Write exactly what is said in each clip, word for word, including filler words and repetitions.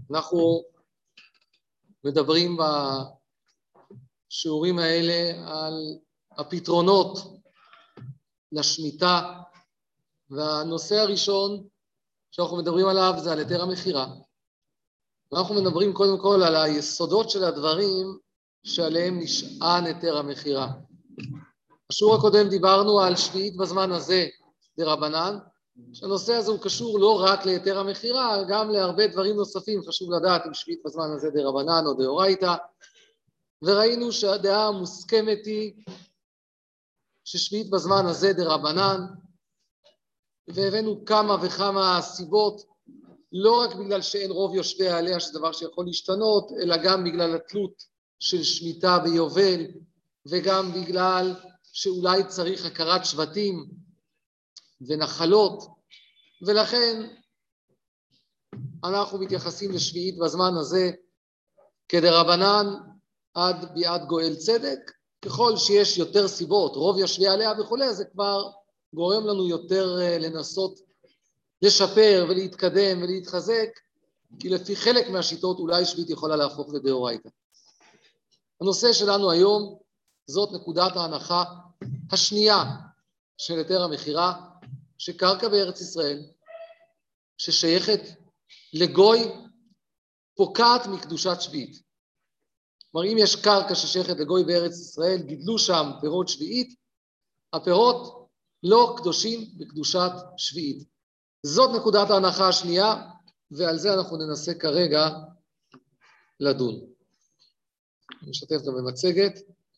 אנחנו מדברים בשיעורים האלה על הפתרונות לשמיטה, והנושא הראשון שאנחנו מדברים עליו זה על היתר המכירה. ואנחנו מדברים קודם כל על היסודות של הדברים שעליהם נשען היתר המכירה. בשיעור הקודם דיברנו על שביעית בזמן הזה דרבנן, שהנושא הזה הוא קשור לא רק ליתר המכירה, גם להרבה דברים נוספים. חשוב לדעת אם שביעית בזמן הזה דרבנן או דאורייתא, וראינו שהדעה המוסכמת היא ששביעית בזמן הזה דרבנן, והבאנו כמה וכמה סיבות, לא רק בגלל שאין רוב יושבי עליה, שזה דבר שיכול להשתנות, אלא גם בגלל התלות של שמיטה ביובל, וגם בגלל שאולי צריך הכרת שבטים ונחלות, ולכן אנחנו מתייחסים לשביעית בזמן הזה כדרבנן עד ביאת גואל צדק. ככל שיש יותר סיבות, רוב יושבי עליה וכו', זה כבר גורם לנו יותר לנסות לשפר ולהתקדם ולהתחזק, כי לפי חלק מהשיטות אולי שביעית יכולה להפוך לדאורייתא. הנושא שלנו היום זאת נקודת ההנחה השנייה של היתר המכירה, שקרקע בארץ ישראל ששייכת לגוי פוקעת מקדושת שביעית. כלומר, אם יש קרקע ששייכת לגוי בארץ ישראל, גידלו שם פירות שביעית, הפירות לא קדושים בקדושת שביעית. זאת נקודת ההנחה השנייה, ועל זה אנחנו ננסה כרגע לדון. אני משתף גם במצגת.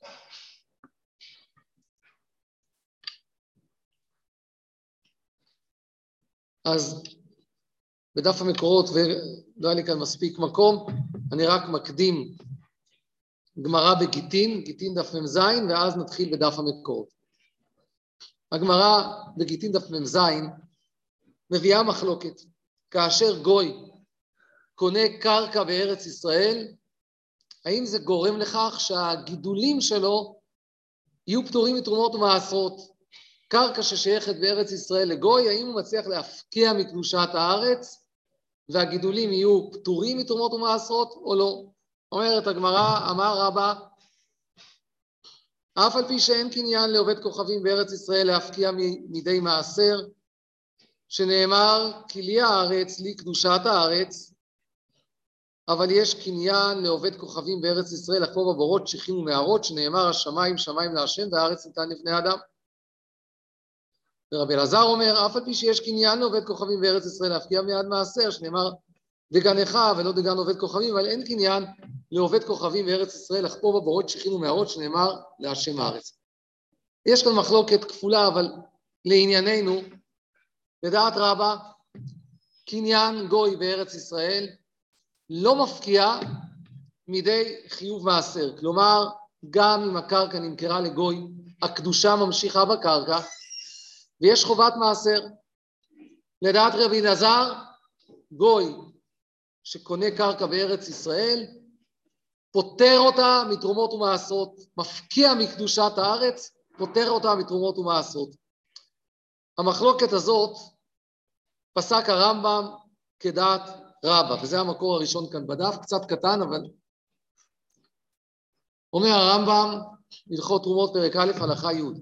אז בדף המקורות, ולא היה לי כאן מספיק מקום, אני רק מקדים גמרא בגיטין, גיטין דף מ"ז, ואז נתחיל בדף המקורות. הגמרא בגיטין דף מ"ז מביאה מחלוקת. כאשר גוי קונה קרקע בארץ ישראל, האם זה גורם לכך שהגידולים שלו יהיו פטורים מתרומות ומעשרות? קרקע ששייכת בארץ ישראל לגוי, האם הוא מצליח להפקיע מקדושת הארץ, והגידולים יהיו פטורים מתרומות ומעשרות או לא? אומרת הגמרא, אמר רבא, אף על פי שאין קניין לעובד כוכבים בארץ ישראל להפקיע מדי מעשר, שנאמר, כי לי הארץ, לי קדושת הארץ, אבל יש קניין לעובד כוכבים בארץ ישראל, לחפור בבורות, שיחים ומערות, שנאמר, השמיים שמיים להשם, והארץ ניתן לבני אדם. ורבי אלעזר אומר, אף על פי שיש קניין לעובד כוכבים בארץ ישראל להפקיע מיד מעשר, שנאמר, דגנך ולא דגן עובד כוכבים, אבל אין קניין לעובד כוכבים בארץ ישראל, לחפור בבורות, שיחים ומערות, שנאמר, להשם הארץ. יש כאן מחלוקת כפולה, אבל לענייננו, לדעת רבא, קניין גוי בארץ ישראל לא מפקיע מדי חיוב מעשר. כלומר, גם אם הקרקע נמכרה לגוי, הקדושה ממשיכה בקרקע, ויש חובת מעשר. לדעת רבי אלעזר, גוי שקונה קרקע בארץ ישראל, פוטר אותה מתרומות ומעשרות, מפקיע מקדושת הארץ, פוטר אותה מתרומות ומעשרות. המחלוקת הזאת פסק הרמב"ם כדעת רבא, וזה המקור הראשון כאן בדף, קצת קטן, אבל אומר הרמב"ם, הלכות תרומות פרק א' הלכה י',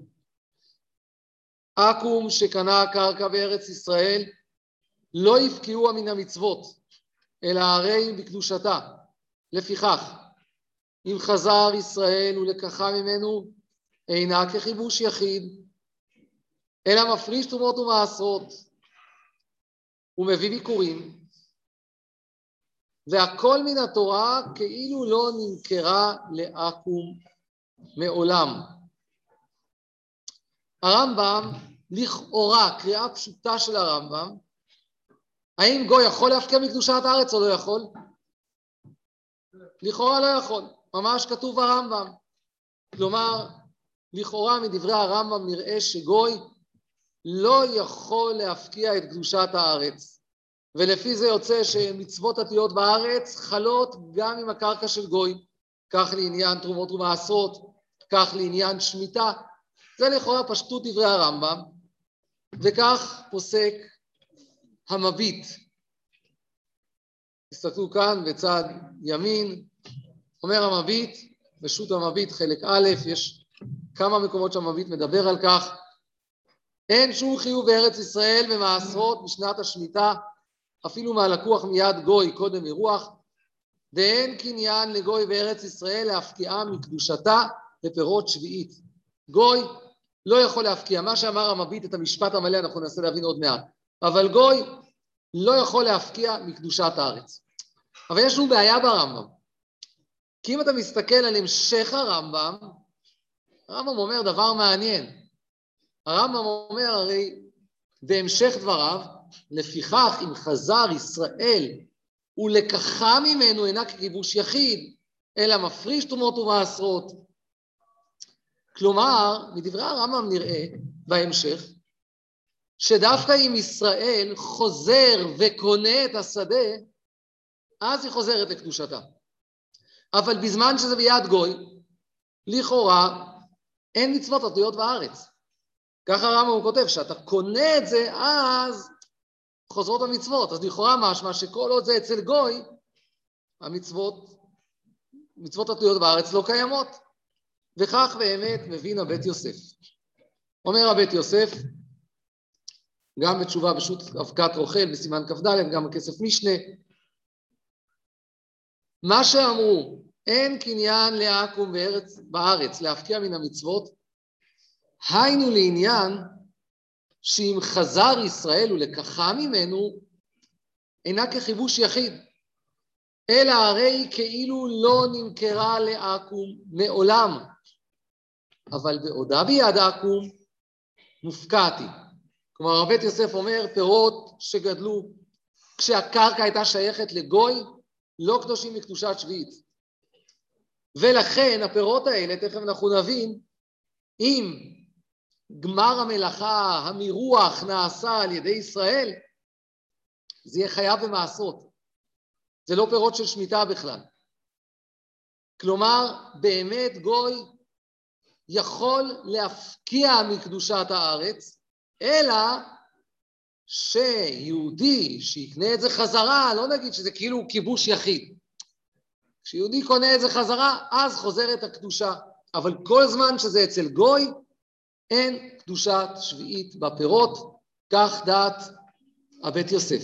אקום שקנה קרקע בארץ ישראל, לא יפקיעוה מן המצוות, אלא הרי בקדושתה. לפיכך, אם חזר ישראל ולקחה ממנו, אינה כחיבוש יחיד, אלא מפריש תרומות ומעשרות, ומביא ביקורים, והכל מן התורה כאילו לא נמכרה לאקום מעולם. הרמב"ם, לכאורה, קריאה פשוטה של הרמב"ם, האם גוי יכול להפקיע מקדושת הארץ או לא יכול? לכאורה לא יכול, ממש כתוב הרמב"ם. כלומר, לכאורה מדברי הרמב"ם נראה שגוי לא יכול להפקיע את קדושת הארץ, ולפי זה יוצא שמצוות התלויות בארץ חלות גם עם הקרקע של גוי, כך לעניין תרומות ומעשרות, כך לעניין שמיטה. זה לכאורה פשטות דברי הרמב"ם, וכך פוסק המביט תסתכלו כאן בצד ימין, אומר המביט, בשו"ת המביט חלק א', יש כמה מקומות שהמביט מדבר על כך, אין שום חיוב בארץ ישראל במעשרות בשנת השמיטה, אפילו מהלקוח מיד גוי קודם מרוח, ואין קניין לגוי בארץ ישראל להפקיעה מקדושתה לפירות שביעית. גוי לא יכול להפקיע, מה שאמר המביט את המשפט המלא אנחנו ננסה להבין עוד מעט, אבל גוי לא יכול להפקיע מקדושת הארץ. אבל יש לנו בעיה ברמב"ם, כי אם אתה מסתכל על המשך הרמב"ם, הרמב"ם אומר דבר מעניין. הרמב"ם אומר הרי בהמשך דבריו, לפיכך אם חזר ישראל ולקחה ממנו אינה ככיבוש יחיד, אלא מפריש תרומות ומעשרות. כלומר, מדברי הרמב"ם נראה בהמשך, שדווקא אם ישראל חוזר וקונה את השדה, אז היא חוזרת לקדושתה. אבל בזמן שזה ביד גוי, לכאורה אין מצוות התלויות בארץ. ככה הרמב"ם כותב, שאתה קונה את זה, אז חוזרות המצוות. אז לכאורה משמע שכל עוד זה אצל גוי, המצוות, מצוות התלויות בארץ לא קיימות. וכך באמת מבין הבית יוסף. אומר הבית יוסף, גם בתשובה בשו"ת אבקת רוכל בסימן כ"ד, גם בכסף משנה, מה שאמרו, אין קניין לעקום בארץ, בארץ להפקיע מן המצוות, היינו לעניין שאם חזר ישראל ולקחה ממנו, אינה כחיבוש יחיד, אלא הרי כאילו לא נמכרה לעקום מעולם, אבל בעודה ביד עקום מופקעתי. כלומר, הבית יוסף אומר, פירות שגדלו כשהקרקע הייתה שייכת לגוי, לא קדושים מקדושת שביעית. ולכן הפירות האלה, תכף אנחנו נבין, אם גמר המלאכה, המירוח נעשה על ידי ישראל, זה יהיה חייב במעשרות. זה לא פירות של שמיטה בכלל. כלומר, באמת גוי יכול להפקיע מקדושת הארץ, אלא שיהודי שיקנה את זה חזרה, לא נגיד שזה כאילו כיבוש יחיד. כשיהודי קונה את זה חזרה, אז חוזרת הקדושה. אבל כל זמן שזה אצל גוי, אין קדושת שביעית בפירות, כך דעת הבית יוסף.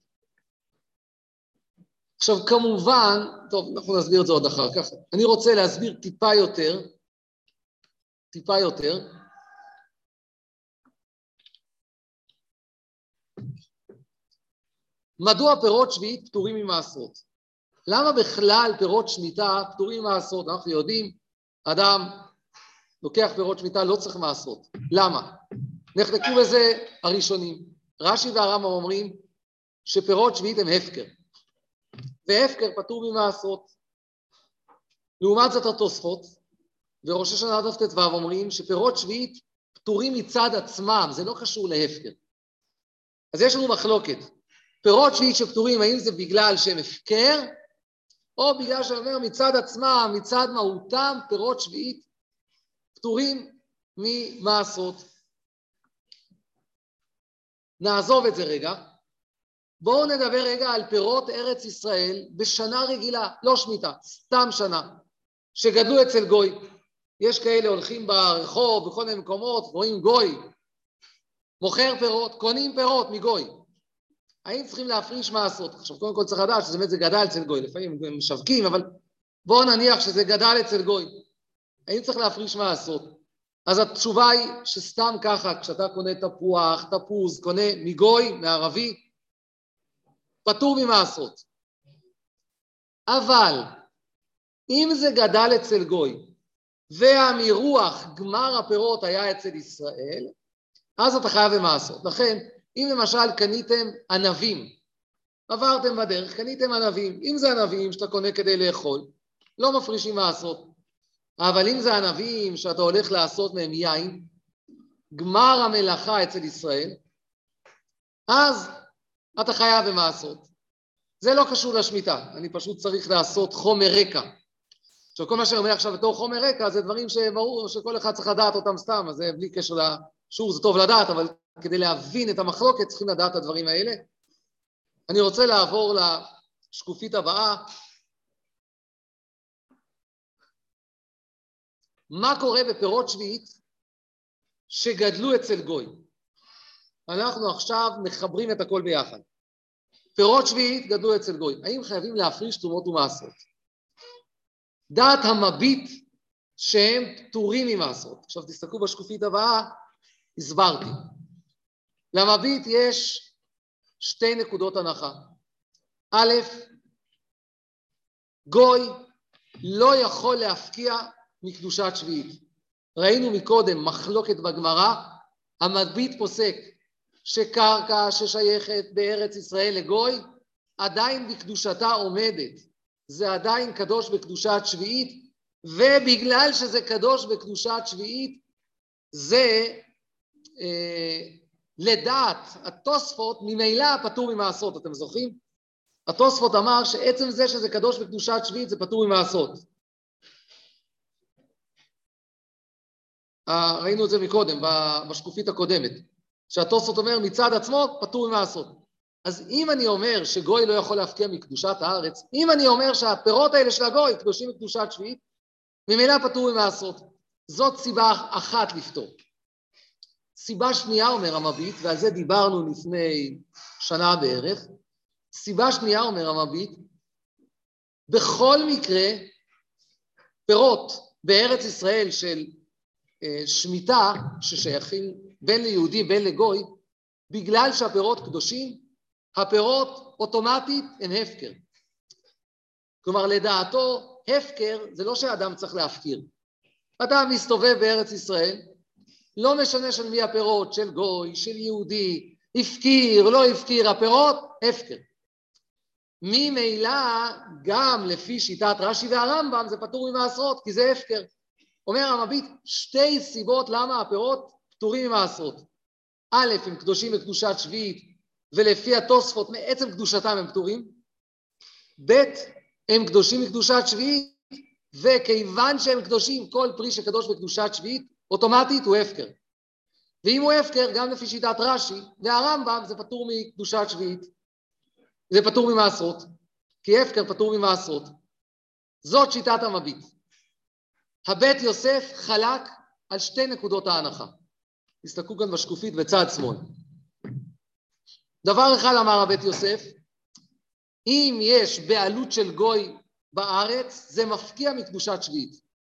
עכשיו כמובן, טוב, אנחנו נסביר את זה עוד אחר כך. אני רוצה להסביר טיפה יותר, טיפה יותר, מדוע פירות שביעית פטורים ממעשרות? למה בכלל פירות שמיטה פטורים ממעשרות? אנחנו יודעים, אדם לוקח פירות שמיטה לא צריך מעשרות. למה? נחלקו בזה הראשונים. רש"י והרמב"ם אומרים שפירות שביעית הם הפקר. והפקר פטור ממעשרות. לעומת זאת התוספות, וראש השנה דף ט"ו אומרים שפירות שביעית פטורים מצד עצמם, זה לא קשור להפקר. אז יש לנו מחלוקת. פירות שביעית שפטורים, האם זה בגלל שהם הפקר, או בגלל שאומר מצד עצמם, מצד מהותם, פירות שביעית פטורים ממעשרות. נעזוב את זה רגע. בואו נדבר רגע על פירות ארץ ישראל בשנה רגילה, לא שמיטה, סתם שנה, שגדלו אצל גוי. יש כאלה הולכים ברחוב, בכל מיני מקומות, רואים גוי, מוכר פירות, קונים פירות מגוי. האם צריכים להפריש מעשרות? עכשיו, קודם כל צריך לדעת שזה באמת זה גדל אצל גוי, לפעמים הם משווקים, אבל בואו נניח שזה גדל אצל גוי. האם צריך להפריש מעשרות? אז התשובה היא שסתם ככה, כשאתה קונה תפוח, תפוז, קונה מגוי, מערבי, פטור ממעשרות. אבל אם זה גדל אצל גוי, והמירוח, גמר הפירות היה אצל ישראל, אז אתה חייב במעשרות. לכן, אם למשל קניתם ענבים, עברתם בדרך, קניתם ענבים, אם זה ענבים שאתה קונה כדי לאכול, לא מפרישים מעשרות. אבל אם זה ענבים שאתה הולך לעשות מהם יין, גמר המלאכה אצל ישראל, אז אתה חייב במעשרות. זה לא קשור לשמיטה, אני פשוט צריך לעשות חומר רקע. עכשיו, כל מה שאני אומר עכשיו בתור חומר רקע, זה דברים שברור שכל אחד צריך לדעת אותם סתם, אז זה בלי קשר לשיעור, זה טוב לדעת, אבל כדי להבין את המחלוקת צריכים לדעת את הדברים האלה. אני רוצה לעבור שקופית הבאה. מה קורה בפירות שביעית שגדלו אצל גוי? אנחנו עכשיו מחברים את הכל ביחד. פירות שביעית גדלו אצל גוי. האם חייבים להפריש תרומות ומעשרות? דעת המביט שהם פטורים ממעשרות. עכשיו תסתכלו בשקופית הבאה, הסברתי. למביט יש שתי נקודות הנחה. א', גוי לא יכול להפקיע מקדושת שביעית. ראינו מקודם מחלוקת בגמרא, המביט פוסק שקרקע ששייכת בארץ ישראל לגוי, עדיין בקדושתה עומדת. זה עדיין קדוש בקדושת שביעית, ובגלל שזה קדוש בקדושת שביעית, זה אה, לדעת התוספות ממילא פטור ממעשרות. אתם זוכרים? התוספות אמר שעצם זה שזה קדוש בקדושת שביעית זה פטור ממעשרות. אה, ראינו את זה מקודם, בשקופית הקודמת. שהתוספות אומר מצד עצמו פטור ממעשרות. אז אם אני אומר שגוי לא יכול להפקיע מקדושת הארץ, אם אני אומר שהפירות האלה של הגוי קדושים מקדושת שביעית, ממילא פטור ממעשרות. זאת סיבה אחת לפתור. סיבה שנייה אומר המביט, ועל זה דיברנו לפני שנה בערך, סיבה שנייה אומר המביט, בכל מקרה פירות בארץ ישראל של אה, שמיטה ששייכים בין ליהודי בין לגוי, בגלל שהפירות קדושים, הפירות אוטומטית הם הפקר. כלומר לדעתו הפקר זה לא שהאדם צריך להפקיר. אדם מסתובב בארץ ישראל, לא משנה של מי הפירות, של גוי, של יהודי, הפקיר, לא הפקיר, הפירות, הפקר. ממילא גם לפי שיטת רש"י והרמב"ם זה פטור ממעשרות, כי זה הפקר. אומר המביט, שתי סיבות למה הפירות פטורים ממעשרות. א', הם קדושים בקדושת שביעית, ולפי התוספות מעצם קדושתם הם פטורים. ב', הם קדושים בקדושת שביעית, וכיוון שהם קדושים, כל פרי שקדוש בקדושת שביעית, אוטומטית הוא הפקר. ואם הוא הפקר, גם לפי שיטת רש"י והרמב"ם, זה פטור מקדושת שביעית. זה פטור ממעשרות, כי הפקר פטור ממעשרות. זאת שיטת המביט. הבית יוסף חלק על שתי נקודות ההנחה. תסתכלו כאן בשקופית בצד שמאל. דבר אחד אמר הבית יוסף, אם יש בעלות של גוי בארץ, זה מפקיע מקדושת שביעית.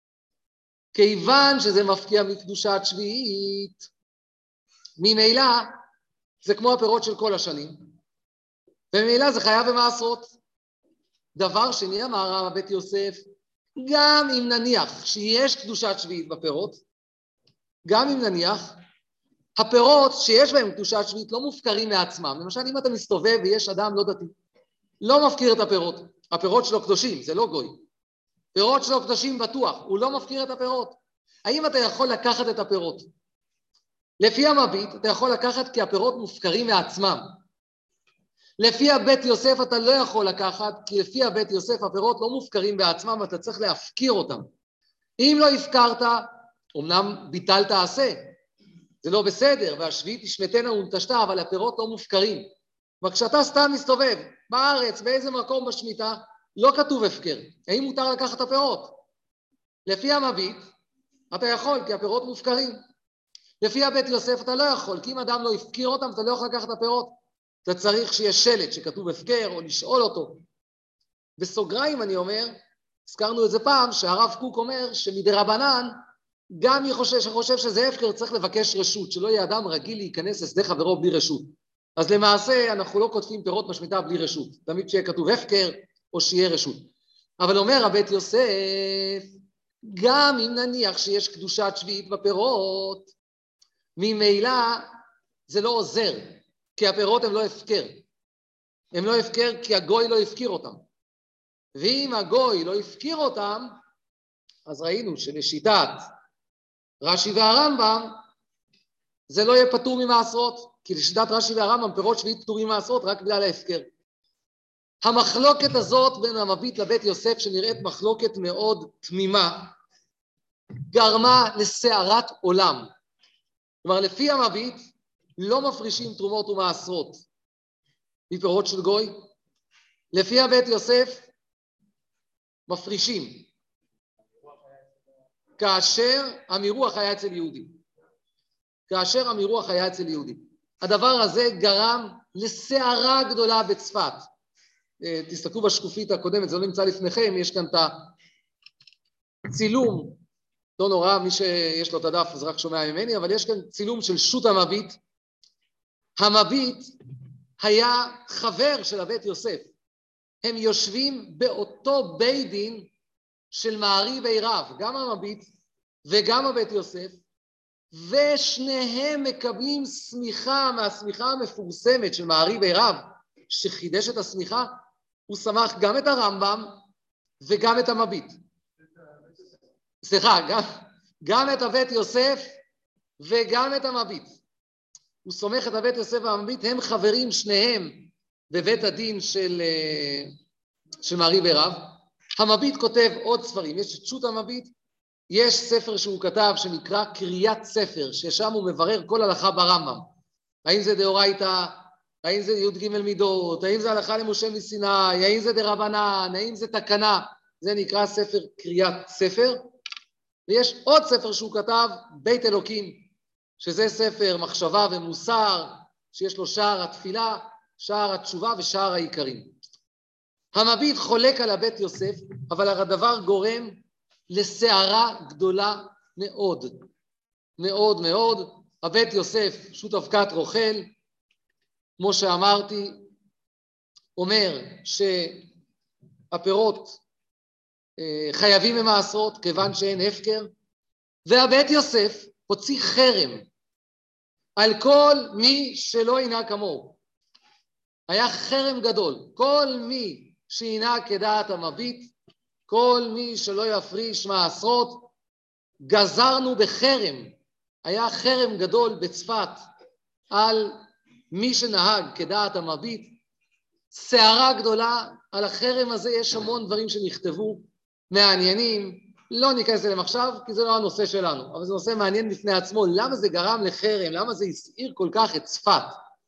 כיוון שזה מפקיע מקדושת שביעית, ממילא זה כמו הפירות של כל השנים, וממילא זה חייב במעשרות. דבר שני אמר הבית יוסף, גם אם נניח שיש קדושת שביעית בפירות, גם אם נניח, הפירות שיש בהם קדושת שביעית לא מופקרים מעצמם. למשל, אם אתה מסתובב ויש אדם לא דתי, לא מפקיר את הפירות. הפירות שלו קדושים, זה לא גוי. פירות שלו קדושים בטוח, הוא לא מפקיר את הפירות. האם אתה יכול לקחת את הפירות? לפי המביט, אתה יכול לקחת כי הפירות מופקרים מעצמם. לפי הבית יוסף אתה לא יכול לקחת, כי לפי הבית יוסף הפירות לא מופקרים בעצמם, אתה צריך להפקיר אותם. אם לא הפקרת, אמנם ביטלת עשה, זה לא בסדר, והשביעית תשמטנה ונטשתה, אבל הפירות לא מופקרים. וכשאתה סתם מסתובב בארץ, באיזה מקום בשמיטה, לא כתוב הפקר. האם מותר לקחת את הפירות? לפי המביט, אתה יכול, כי הפירות מופקרים. לפי הבית יוסף אתה לא יכול, כי אם אדם לא הפקיר אותם, אתה לא יכול לקחת את הפירות. אתה צריך שיש שלט שכתוב הפקר, או לשאול אותו. בסוגריים אני אומר, הזכרנו את זה פעם, שהרב קוק אומר שמדרבנן, גם מי חושב, שחושב שזה הפקר צריך לבקש רשות, שלא יהיה אדם רגיל להיכנס לשדה חברו בלי רשות. אז למעשה אנחנו לא כותבים פירות בשמיטה בלי רשות, תמיד שיהיה כתוב הפקר או שיהיה רשות. אבל אומר הבית יוסף, גם אם נניח שיש קדושת שביעית בפירות, ממילא זה לא עוזר, כי הפירות הם לא הפקר. הם לא הפקר כי הגוי לא הפקיר אותם. ואם הגוי לא הפקיר אותם, אז ראינו שלשיטת רש"י והרמב"ם, זה לא יהיה פטור ממעשרות, כי לשיטת רש"י והרמב"ם פירות שביעית פטורים ממעשרות רק בגלל ההפקר. המחלוקת הזאת בין המביט לבית יוסף, שנראית מחלוקת מאוד תמימה, גרמה לסערת עולם. כלומר, לפי המביט, לא מפרישים תרומות ומעשרות מפירות של גוי. לפי הבית יוסף, מפרישים. כאשר אמירוח היה אצל יהודי. כאשר אמירוח היה אצל יהודי. הדבר הזה גרם לסערה גדולה בצפת. תסתכלו בשקופית הקודמת, זה לא נמצא לפניכם, יש כאן את הצילום, לא נורא, מי שיש לו את הדף אז רק שומע ממני, אבל יש כאן צילום של שו"ת המביט. המביט היה חבר של הבית יוסף. הם יושבים באותו בית דין של מערי בעירב, גם המביט וגם הבית יוסף, ושניהם מקבלים סמיכה מהסמיכה המפורסמת של מערי בעירב, שחידש את הסמיכה, הוא שמח גם את הרמב"ם וגם את המביט. סליחה, גם, גם את הבית יוסף וגם את המביט. הוא סומך את הבית יוסף והמביט, הם חברים שניהם בבית הדין של, של מערי בעירב. המביט כותב עוד ספרים, יש את שו"ת המביט, יש ספר שהוא כתב שנקרא קריאת ספר, ששם הוא מברר כל הלכה ברמב"ם. האם זה דאורייתא, האם זה י"ג מידות, האם זה הלכה למשה מסיני, האם זה דרבנן, האם זה תקנה, זה נקרא ספר קריאת ספר. ויש עוד ספר שהוא כתב, בית אלוקים, שזה ספר מחשבה ומוסר, שיש לו שער התפילה, שער התשובה ושער העיקרים. המביט חולק על הבית יוסף, אבל הדבר גורם לסערה גדולה מאוד, מאוד מאוד. הבית יוסף, שו"ת אבקת רוכל, כמו שאמרתי, אומר שהפירות חייבים ממעשרות, כיוון שאין הפקר, והבית יוסף הוציא חרם על כל מי שלא ינהג כמוהו. היה חרם גדול, כל מי שינהג כדעת המביט, כל מי שלא יפריש מעשרות, גזרנו בחרם. היה חרם גדול בצפת על מי שנהג כדעת המביט, סערה גדולה. על החרם הזה יש המון דברים שנכתבו, מעניינים, לא ניכנס אליהם עכשיו כי זה לא הנושא שלנו, אבל זה נושא מעניין בפני עצמו, למה זה גרם לחרם, למה זה הסעיר כל כך את צפת.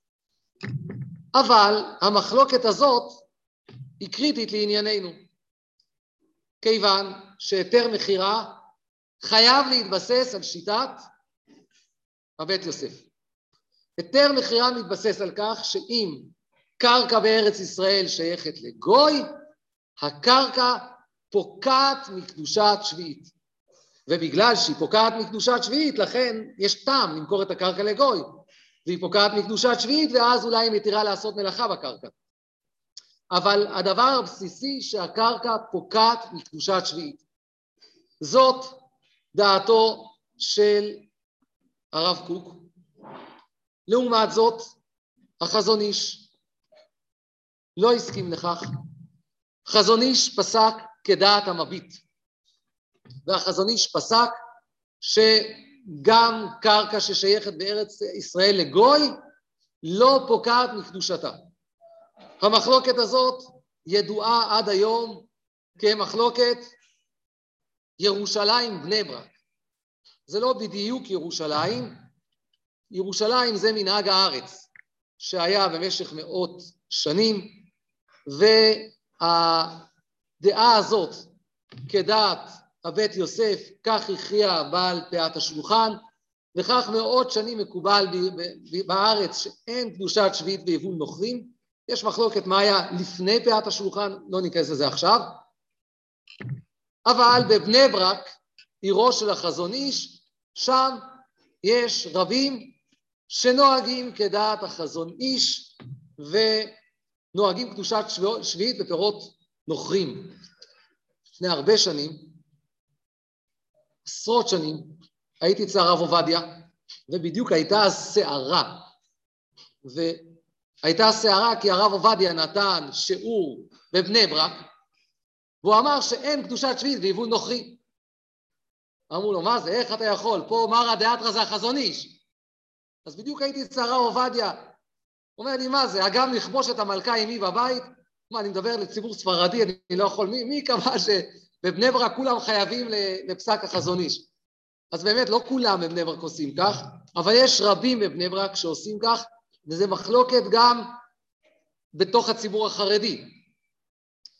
אבל המחלוקת הזאת היא קריטית לענייננו, כיוון שהיתר מכירה חייב להתבסס על שיטת הבית יוסף. היתר מכירה מתבסס על כך שאם קרקע בארץ ישראל שייכת לגוי, הקרקע פוקעת מקדושת שביעית. ובגלל שהיא פוקעת מקדושת שביעית, לכן יש טעם למכור את הקרקע לגוי. והיא פוקעת מקדושת שביעית, ואז אולי היא מתירה לעשות מלאכה בקרקע. אבל הדבר הבסיסי שהקרקע פוקעת מקדושת שביעית. זאת דעתו של הרב קוק. לעומת זאת, החזון איש לא הסכים לכך. חזון איש פסק כדעת המביט. והחזון איש פסק שגם קרקע ששייכת בארץ ישראל לגוי לא פוקעת מקדושתה. המחלוקת הזאת ידועה עד היום כמחלוקת ירושלים בני ברק. זה לא בדיוק ירושלים, ירושלים זה מנהג הארץ שהיה במשך מאות שנים, והדעה הזאת כדעת הבית יוסף, כך הכריע בעל פאת השולחן, וכך מאות שנים מקובל בארץ שאין קדושת שביעית ויבול נוכרים. יש מחלוקת מה היה לפני פאת השולחן, לא ניכנס לזה עכשיו, אבל בבני ברק, עירו של החזון איש, שם יש רבים שנוהגים כדעת החזון איש, ונוהגים קדושת שביעית בפירות נוכרים. לפני הרבה שנים, עשרות שנים, הייתי אצל הרב עובדיה, ובדיוק הייתה הסערה, והייתה הסערה כי הרב עובדיה נתן שיעור בבני ברק, והוא אמר שאין קדושת שביעית ויבול נוכרי. אמרו לו, מה זה? איך אתה יכול? פה מרא דאתרא זה החזון איש. אז בדיוק הייתי אצל הרב עובדיה, הוא אומר לי, מה זה? אגם לכבוש את המלכה עימי בבית? מה, אני מדבר לציבור ספרדי, אני לא יכול, מי, מי קבע שבבני ברק כולם חייבים לפסק החזון איש? אז באמת לא כולם בבני ברק עושים כך, אבל יש רבים בבני ברק שעושים כך, וזה מחלוקת גם בתוך הציבור החרדי.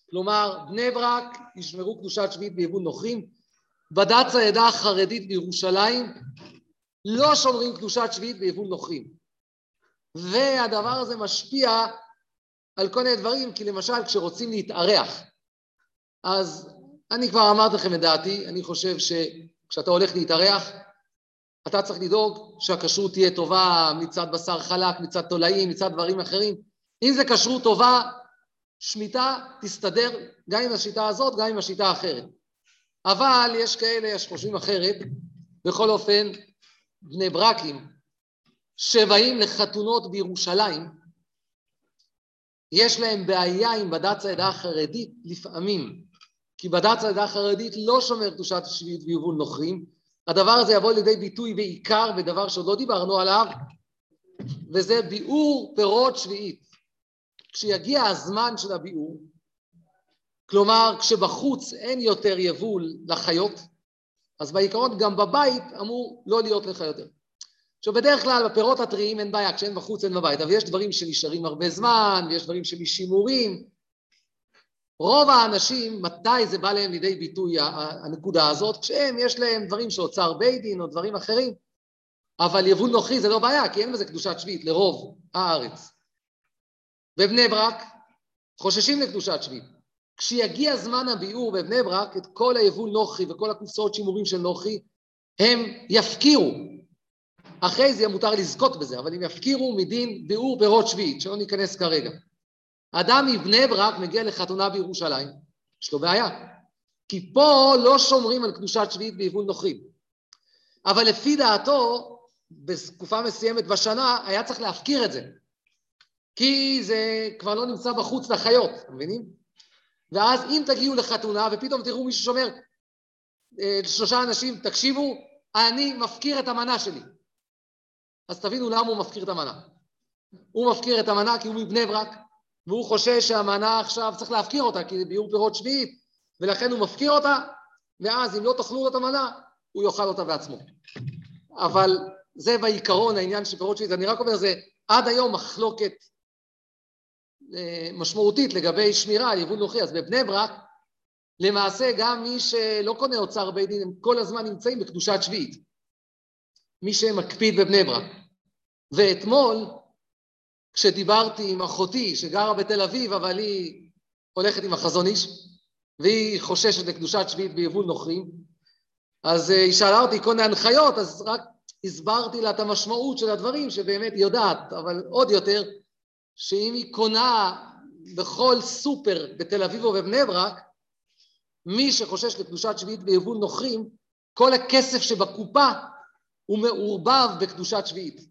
כלומר, בני ברק ישמרו קדושת שביעית ביבול נוכרים, בד"ץ העדה החרדית בירושלים לא שומרים קדושת שביעית ביבול נוכרים. והדבר הזה משפיע על כל מיני דברים, כי למשל כשרוצים להתארח, אז אני כבר אמרתי לכם את דעתי, אני חושב שכשאתה הולך להתארח, אתה צריך לדאוג שהכשרות תהיה טובה מצד בשר חלק, מצד תולעים, מצד דברים אחרים. אם זה כשרות טובה, שמיטה תסתדר גם עם השיטה הזאת, גם עם השיטה האחרת. אבל יש כאלה שחושבים אחרת, בכל אופן, בני ברקים, שבאים לחתונות בירושלים, יש להם בעיה עם בד"ץ העדה החרדית לפעמים, כי בד"ץ העדה החרדית לא שומר קדושת שביעית ביבול נוכרים, הדבר הזה יבוא לידי ביטוי בעיקר בדבר שעוד לא דיברנו עליו, וזה ביאור פירות שביעית. כשיגיע הזמן של הביאור, כלומר כשבחוץ אין יותר יבול לחיות, אז בעיקרון גם בבית אמור לא להיות לך יותר. עכשיו בדרך כלל בפירות הטריים אין בעיה, כשאין בחוץ אין בבית, אבל יש דברים שנשארים הרבה זמן, ויש דברים שמשימורים. רוב האנשים, מתי זה בא להם לידי ביטוי הנקודה הזאת? כשהם יש להם דברים שאוצר בית דין או דברים אחרים, אבל יבול נוכרי זה לא בעיה, כי אין בזה קדושת שביעית לרוב הארץ. בבני ברק חוששים לקדושת שביעית. כשיגיע זמן הביאור בבני ברק, את כל היבול נוכרי וכל הקופסאות שימורים של נוכרי, הם יפקירו. אחרי זה יהיה מותר לזכות בזה, אבל הם יפקירו מדין ביאור פירות שביעית, שלא ניכנס כרגע. אדם מבני ברק מגיע לחתונה בירושלים, יש לו בעיה. כי פה לא שומרים על קדושת שביעית ביבול נוכרים. אבל לפי דעתו, בתקופה מסוימת בשנה, היה צריך להפקיר את זה. כי זה כבר לא נמצא בחוץ לחיות, מבינים? ואז אם תגיעו לחתונה, ופתאום תראו מישהו שאומר, שלושה אנשים, תקשיבו, אני מפקיר את המנה שלי. אז תבינו למה הוא מפקיר את המנה. הוא מפקיר את המנה כי הוא מבני ברק, והוא חושש שהמנה עכשיו צריך להפקיר אותה, כי זה ביאור פירות שביעית, ולכן הוא מפקיר אותה, ואז אם לא תאכלו לו את המנה, הוא יאכל אותה בעצמו. אבל זה בעיקרון העניין של פירות שביעית. אני רק אומר, זה עד היום מחלוקת משמעותית לגבי שמירה על יבול נוכרי. אז בבני ברק, למעשה גם מי שלא קונה אוצר בית דין, הם כל הזמן נמצאים בקדושת שביעית. מי שמקפיד בבני ברק. ואתמול, כשדיברתי עם אחותי שגרה בתל אביב, אבל היא הולכת עם החזון איש, והיא חוששת לקדושת שביעית ביבול נוכרים, אז היא שאלה אותי כל מיני הנחיות, אז רק הסברתי לה את המשמעות של הדברים שבאמת היא יודעת, אבל עוד יותר, שאם היא קונה בכל סופר בתל אביב או בבני ברק, מי שחושש לקדושת שביעית ביבול נוכרים, כל הכסף שבקופה הוא מעורבב בקדושת שביעית.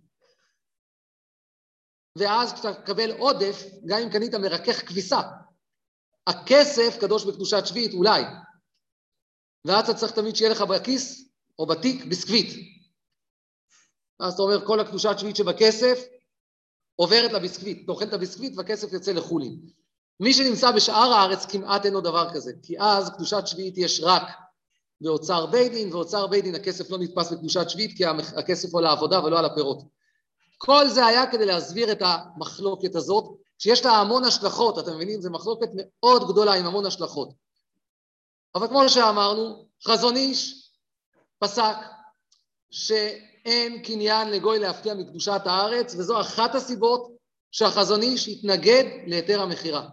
ואז כשאתה תקבל עודף, גם אם קנית מרכך כביסה, הכסף קדוש בקדושת שביעית אולי. ואז אתה צריך תמיד שיהיה לך בכיס או בתיק ביסקוויט. אז אתה אומר, כל הקדושת שביעית שבכסף עוברת לביסקוויט, אתה אוכל את הביסקוויט והכסף יצא לחולין. מי שנמצא בשאר הארץ כמעט אין לו דבר כזה, כי אז קדושת שביעית יש רק באוצר בית דין, ואוצר בית דין הכסף לא נתפס בקדושת שביעית, כי הכסף הוא לעבודה ולא על הפירות. כל זה היה כדי להסביר את המחלוקת הזאת, שיש לה המון השלכות, אתם מבינים? זו מחלוקת מאוד גדולה עם המון השלכות. אבל כמו שאמרנו, חזון איש פסק שאין קניין לגוי להפקיע מקדושת הארץ, וזו אחת הסיבות שהחזון איש התנגד להיתר המכירה.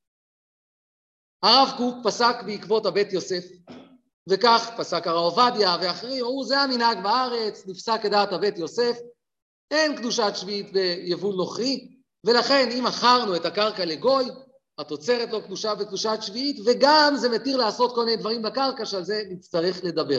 הרב קוק פסק בעקבות הבית יוסף, וכך פסק הרב עובדיה ואחרים, אמרו זה המנהג בארץ, נפסק כדעת הבית יוסף, אין קדושת שביעית ביבול נוכרי, ולכן אם מכרנו את הקרקע לגוי, התוצרת לא קדושה וקדושת שביעית, וגם זה מתיר לעשות כל מיני דברים בקרקע, שעל זה נצטרך לדבר.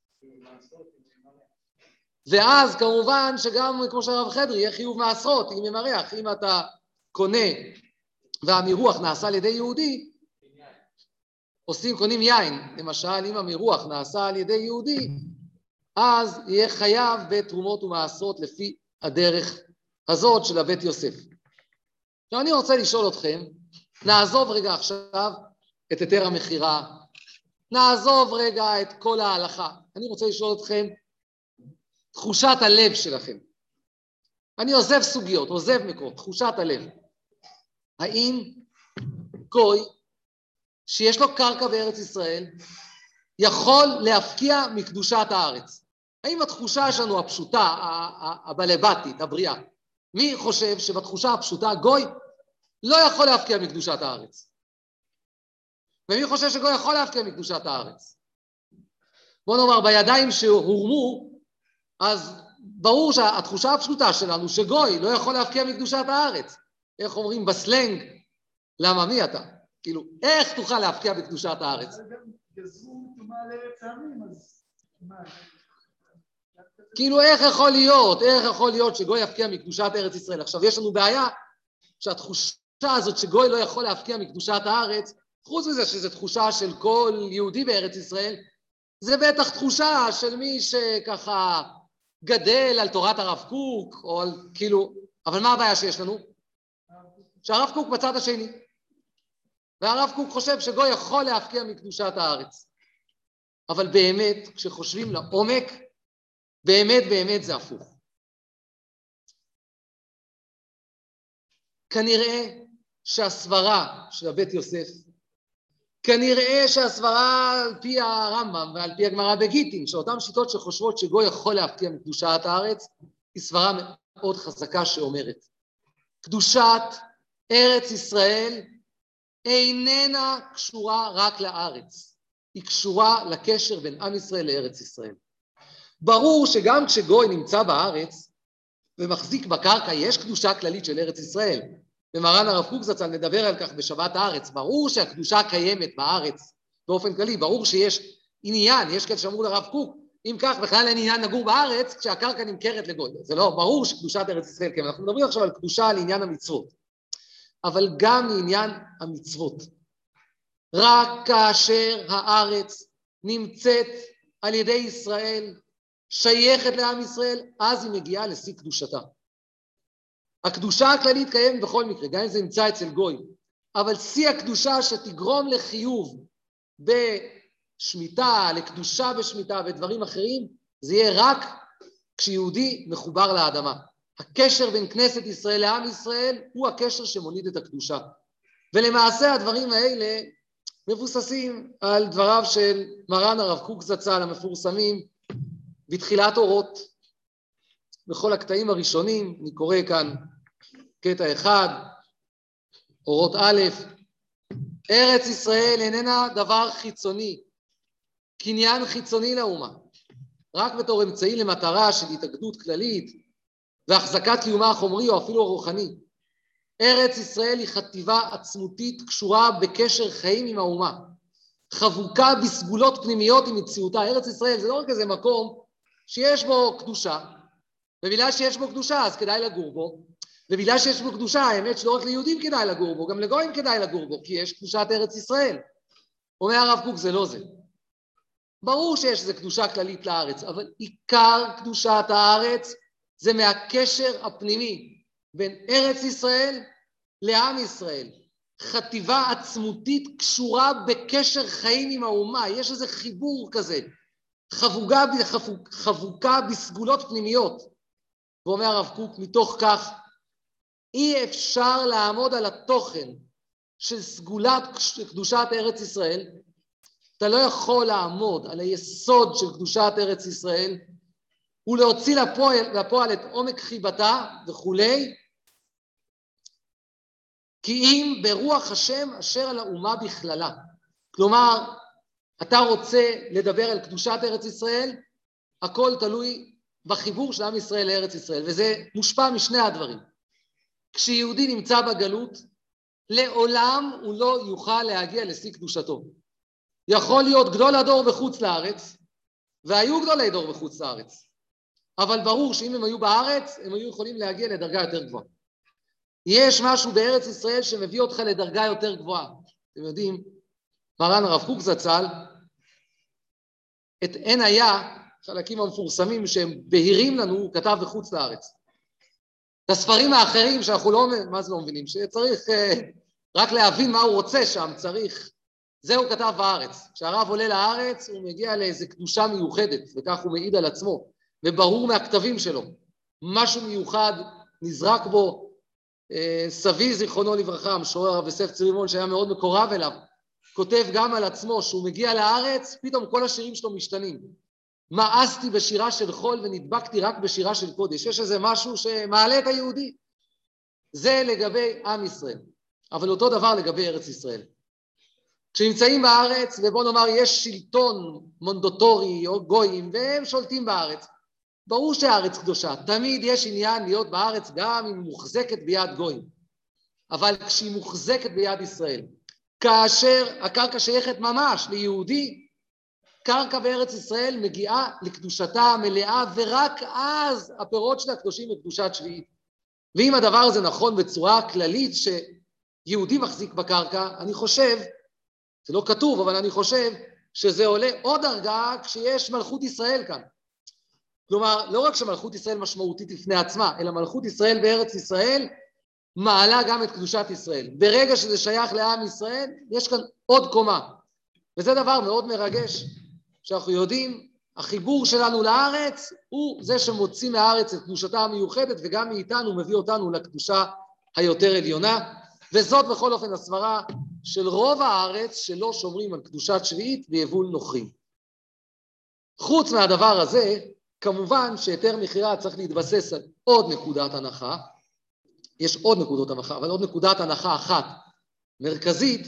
ואז כמובן שגם כמו שהרב חדרי יהיה חיוב מעשרות, אם ממרח, אם אתה קונה והמירוח נעשה על ידי יהודי, עושים, קונים יין, למשל אם המירוח נעשה על ידי יהודי, אז יהיה חייב בתרומות ומעשרות לפי הדרך הזאת של הבית יוסף. עכשיו אני רוצה לשאול אתכם, נעזוב רגע עכשיו את היתר המכירה, נעזוב רגע את כל ההלכה. אני רוצה לשאול אתכם, תחושת הלב שלכם. אני עוזב סוגיות, עוזב מקומות, תחושת הלב. האם גוי שיש לו קרקע בארץ ישראל, יכול להפקיע מקדושת הארץ. האם התחושה שלנו הפשוטה, הבלבטית, הבריאה, מי חושב שבתחושה הפשוטה גוי לא יכול להפקיע מקדושת הארץ? ומי חושב שגוי יכול להפקיע מקדושת הארץ? בוא נאמר, בידיים שהורמו, אז ברור שהתחושה הפשוטה שלנו שגוי לא יכול להפקיע מקדושת הארץ. איך אומרים בסלנג? למה מי אתה? כאילו, איך תוכל להפקיע מקדושת הארץ? גזרו תומה לארץ העמים, אז מה? כאילו, איך יכול להיות? איך יכול להיות שגוי יפקיע מקדושת ארץ ישראל? עכשיו, יש לנו בעיה שהתחושה הזאת שגוי לא יכול להפקיע מקדושת הארץ, חוץ מזה שזו תחושה של כל יהודי בארץ ישראל, זה בטח תחושה של מי שככה גדל על תורת הרב קוק, או על כאילו, אבל מה הבעיה שיש לנו? שהרב קוק בצד השני. והרב קוק חושב שגוי יכול להפקיע מקדושת הארץ. אבל באמת, כשחושבים לעומק, באמת באמת זה הפוך. כנראה שהסברה של הבית יוסף, כנראה שהסברה על פי הרמב"ם ועל פי הגמרא בגיטין, שאותן שיטות שחושבות שגוי יכול להפקיע מקדושת הארץ, היא סברה מאוד חזקה שאומרת, קדושת ארץ ישראל איננה קשורה רק לארץ, היא קשורה לקשר בין עם ישראל לארץ ישראל. ברור שגם כשגוי נמצא בארץ ומחזיק בקרקע, יש קדושה כללית של ארץ ישראל. ומרן הרב קוק זצ"ל מדבר על כך בשבת הארץ. ברור שהקדושה קיימת בארץ באופן כללי, ברור שיש עניין, יש כאלה שאמרו לרב קוק, אם כך בכלל אין עניין לגור בארץ כשהקרקע נמכרת לגוי. זה לא, ברור שקדושת ארץ ישראל כן, אנחנו מדברים עכשיו על קדושה על עניין המצוות. אבל גם לעניין המצוות. רק כאשר הארץ נמצאת על ידי ישראל, שייכת לעם ישראל, אז היא מגיעה לשיא קדושתה. הקדושה הכללית קיימת בכל מקרה, גם אם זה נמצא אצל גוי, אבל שיא הקדושה שתגרום לחיוב בשמיטה, לקדושה בשמיטה ודברים אחרים, זה יהיה רק כשיהודי מחובר לאדמה. הקשר בין כנסת ישראל לעם ישראל הוא הקשר שמוליד את הקדושה. ולמעשה הדברים האלה מבוססים על דבריו של מרן הרב קוק זצ"ל המפורסמים בתחילת אורות. בכל הקטעים הראשונים, אני קורא כאן קטע אחד, אורות א', ארץ ישראל איננה דבר חיצוני, קניין חיצוני לאומה, רק בתור אמצעי למטרה של התאגדות כללית והחזקת קיומה החומרי או אפילו הרוחני. ארץ ישראל היא חטיבה עצמותית קשורה בקשר חיים עם האומה, חבוקה בסגולות פנימיות עם מציאותה. ארץ ישראל זה לא רק איזה מקום שיש בו קדושה, ובגלל שיש בו קדושה אז כדאי לגור בו, ובגלל שיש בו קדושה האמת שלא רק ליהודים כדאי לגור בו, גם לגויים כדאי לגור בו, כי יש קדושת ארץ ישראל. אומר הרב קוק זה לא זה. ברור שיש איזו קדושה כללית לארץ, אבל עיקר קדושת הארץ זה מהקשר הפנימי בין ארץ ישראל לעם ישראל. חטיבה עצמותית קשורה בקשר חיים עם האומה, יש איזה חיבור כזה, חבוקה, חבוקה בסגולות פנימיות. ואומר הרב קוק, מתוך כך אי אפשר לעמוד על התוכן של סגולת קדושת ארץ ישראל, אתה לא יכול לעמוד על היסוד של קדושת ארץ ישראל, ולהוציא לפועל, לפועל את עומק חיבתה וכולי, כי אם ברוח השם אשר על האומה בכללה. כלומר, אתה רוצה לדבר על קדושת ארץ ישראל, הכל תלוי בחיבור של עם ישראל לארץ ישראל, וזה מושפע משני הדברים. כשיהודי נמצא בגלות, לעולם הוא לא יוכל להגיע לשיא קדושתו. יכול להיות גדול הדור בחוץ לארץ, והיו גדולי דור בחוץ לארץ, אבל ברור שאם הם היו בארץ, הם היו יכולים להגיע לדרגה יותר גבוהה. יש משהו בארץ ישראל שמביא אותך לדרגה יותר גבוהה. אתם יודעים, מרן הרב קוק זצ"ל, את אין היה, חלקים המפורסמים שהם בהירים לנו, הוא כתב בחוץ לארץ. את הספרים האחרים שאנחנו לא, מה זה לא מבינים? שצריך uh, רק להבין מה הוא רוצה שם, צריך, זה הוא כתב בארץ. כשהרב עולה לארץ, הוא מגיע לאיזו קדושה מיוחדת, וכך הוא מעיד על עצמו, וברור מהכתבים שלו. משהו מיוחד נזרק בו, uh, סבי זיכרונו לברכה, המשורר הרב יוסף צבי מול, שהיה מאוד מקורב אליו, כותב גם על עצמו, שהוא מגיע לארץ, פתאום כל השירים שלו משתנים. מאסתי בשירה של חול ונדבקתי רק בשירה של קודש. יש איזה משהו שמעלה את היהודי. זה לגבי עם ישראל. אבל אותו דבר לגבי ארץ ישראל. כשנמצאים בארץ, ובוא נאמר, יש שלטון מונדטורי או גויים, והם שולטים בארץ. ברור שהארץ קדושה. תמיד יש עניין להיות בארץ, גם אם היא מוחזקת ביד גויים. אבל כשהיא מוחזקת ביד ישראל, כאשר הקרקע שייכת ממש ליהודי, קרקע בארץ ישראל מגיעה לקדושתה המלאה, ורק אז הפירות שלה קדושים לקדושת שביעית. ואם הדבר הזה נכון בצורה כללית שיהודי מחזיק בקרקע, אני חושב, זה לא כתוב, אבל אני חושב שזה עולה עוד דרגה כשיש מלכות ישראל כאן. כלומר, לא רק שמלכות ישראל משמעותית לפני עצמה, אלא מלכות ישראל בארץ ישראל מעלה גם את קדושת ישראל. ברגע שזה שייך לעם ישראל, יש כאן עוד קומה. וזה דבר מאוד מרגש, שאנחנו יודעים, החיבור שלנו לארץ הוא זה שמוציא מהארץ את קדושתה המיוחדת, וגם מאיתנו מביא אותנו לקדושה היותר עליונה, וזאת בכל אופן הסברה של רוב הארץ שלא שומרים על קדושת שביעית ויבול נוכרים. חוץ מהדבר הזה, כמובן שהיתר מכירה צריך להתבסס על עוד נקודת הנחה, יש עוד נקודות הנחה, אבל עוד נקודת הנחה אחת מרכזית,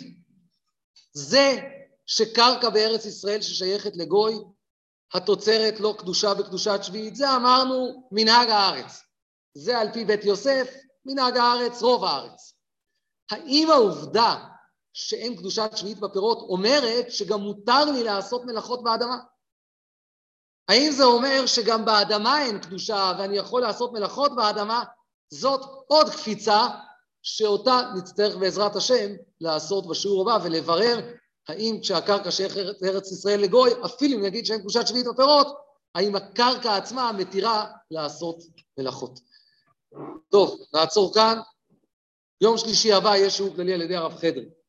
זה שקרקע בארץ ישראל ששייכת לגוי, התוצרת לא קדושה בקדושת שביעית, זה אמרנו מנהג הארץ. זה על פי בית יוסף, מנהג הארץ, רוב הארץ. האם העובדה שאין קדושת שביעית בפירות אומרת שגם מותר לי לעשות מלאכות באדמה? האם זה אומר שגם באדמה אין קדושה ואני יכול לעשות מלאכות באדמה? זאת עוד קפיצה שאותה נצטרך בעזרת השם לעשות בשיעור הבא ולברר האם כשהקרקע שייכת ארץ ישראל לגוי, אפילו אם נגיד שאין קדושת שביעית בפירות, האם הקרקע עצמה מתירה לעשות מלאכות. טוב, נעצור כאן. יום שלישי הבא יש שיעור כללי על ידי הרב חדרי.